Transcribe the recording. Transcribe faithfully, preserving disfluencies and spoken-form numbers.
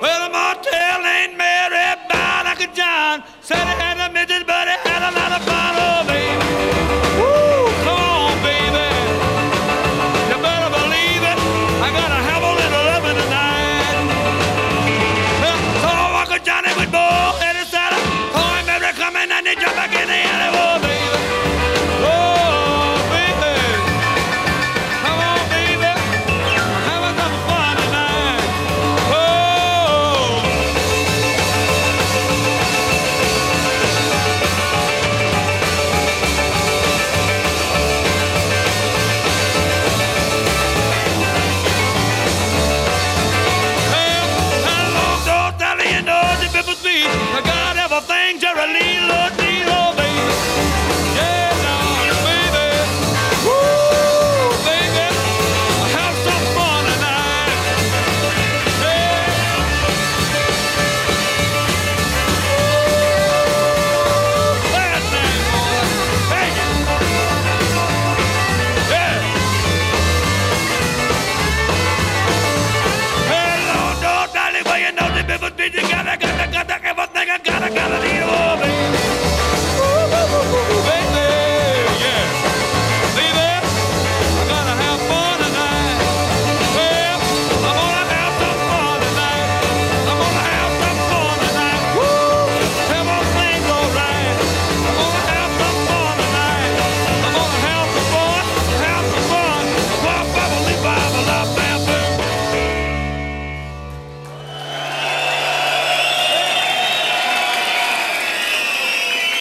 Well, the motel ain't Mary bound like a John. Said he had a midget, but he had a lot of fun, oh baby. Woo, come on, baby. You better believe it. I gotta have a little loving tonight. Well, so Uncle Johnny with Bo at his saddle. Saw him Mary coming and he jumped back in the alley, oh baby. Oh, baby. Come on, baby. Having some fun tonight. Oh. Well, how long don't tell you know the people speak. I got everything Jerry Lee